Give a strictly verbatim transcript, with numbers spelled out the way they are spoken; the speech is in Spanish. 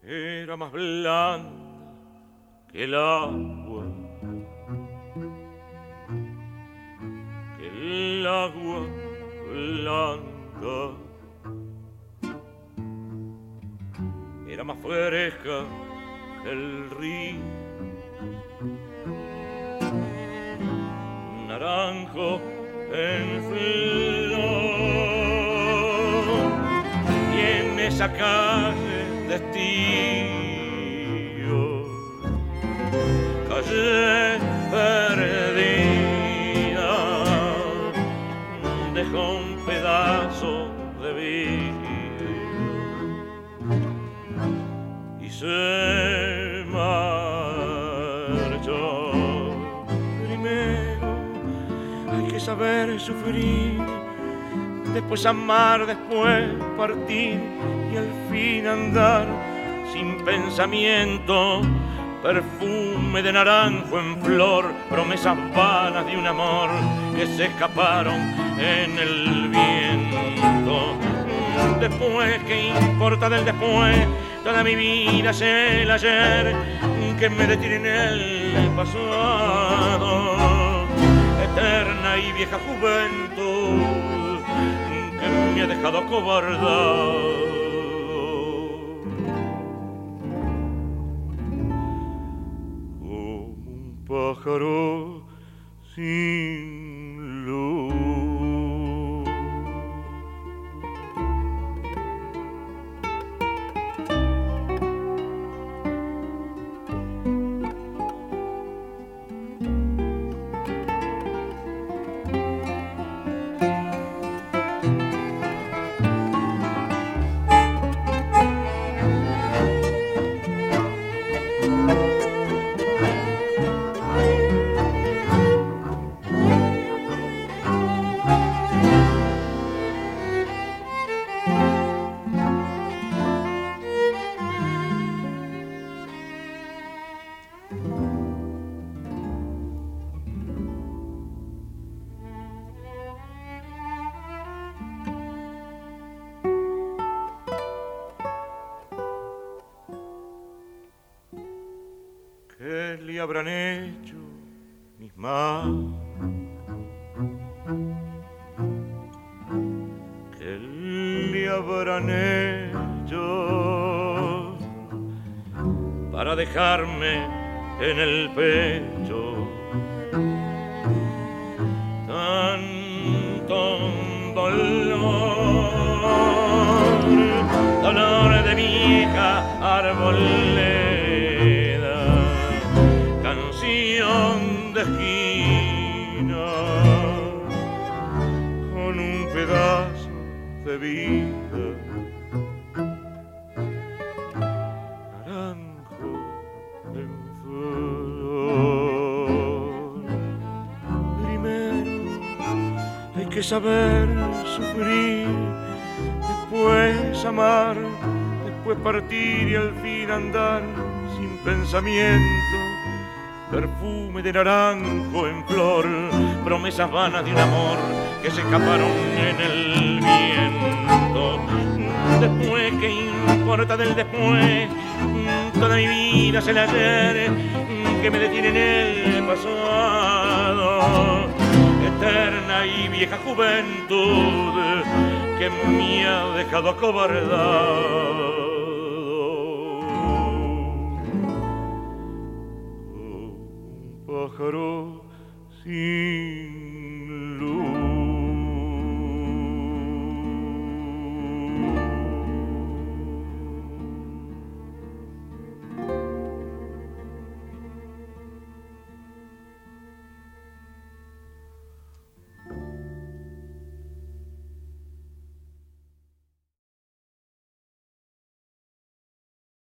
era más blanda que el agua, que el agua blanca. Era más fresca que el río, naranjo en flor, y en esa calle de estío, calle perdida, dejó un pedazo de vida y se marchó. Primero hay que saber sufrir, después amar, después partir y al fin andar sin pensamiento. Perfume de naranjo en flor, promesas vanas de un amor que se escaparon en el viento. Después, ¿qué importa del después? Toda mi vida es el ayer que me detiene en el pasado. Eterna y vieja juventud que me ha dejado acobardado. Como un pájaro sin luz. ¿Qué le habrán hecho mis manos? ¿Qué le habrán hecho para dejarme en el pecho tanto dolor, dolor de vieja arboleda, canción de esquina con un pedazo de vida, naranjo en flor. Primero hay que saber sufrir, después amar, después partir y al fin andar sin pensamiento. Perfume de naranjo en flor, promesas vanas de un amor que se escaparon en el viento. Después, ¿qué importa del después? Toda mi vida es el ayer que me detiene en el pasado. Eterna y vieja juventud que me ha dejado acobardado.